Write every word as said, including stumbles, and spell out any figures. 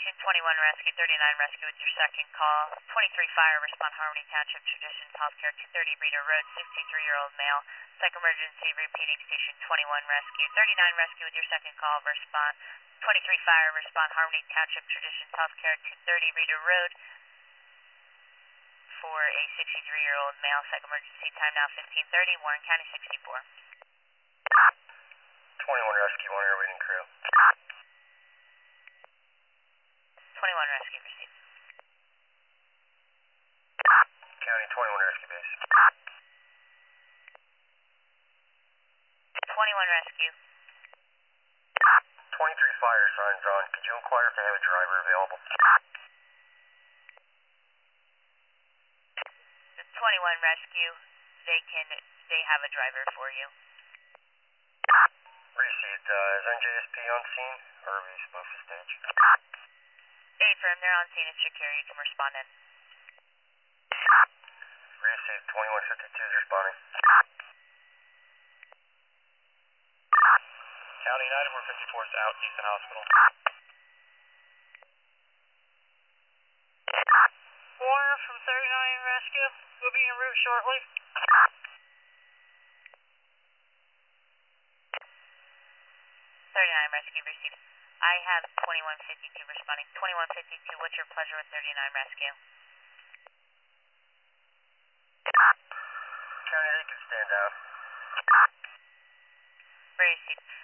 Station twenty-one Rescue, thirty-nine Rescue with your second call. twenty-three Fire, respond Harmony Township Traditions Healthcare, two thirty Reader Road, sixty-three-year-old male. Psych emergency, repeating Station twenty-one Rescue. thirty-nine Rescue with your second call, respond. twenty-three Fire, respond Harmony Township Traditions Healthcare, two thirty Reader Road for a sixty-three-year-old male. Psych emergency, time now fifteen thirty, Warren County sixty-four. twenty-one Rescue, on your waiting crew. twenty-one Rescue, received. County twenty-one Rescue base. twenty-one Rescue. twenty-three Fire, signs on. Could you inquire if they have a driver available? The twenty-one Rescue, they can, they have a driver for you. Received. Uh, is N J S P on scene, or are we supposed to stage? Hey, firm, they're on scene. It's secure. You can respond in. Received. twenty-one fifty-two is responding. County United, we're fifty-four is out, Houston Hospital. Warner from thirty-nine Rescue. We'll be en route shortly. thirty-nine Rescue received. I have twenty-one fifty-two responding. twenty-one fifty-two, what's your pleasure with thirty-nine Rescue? County, they can stand down. Received.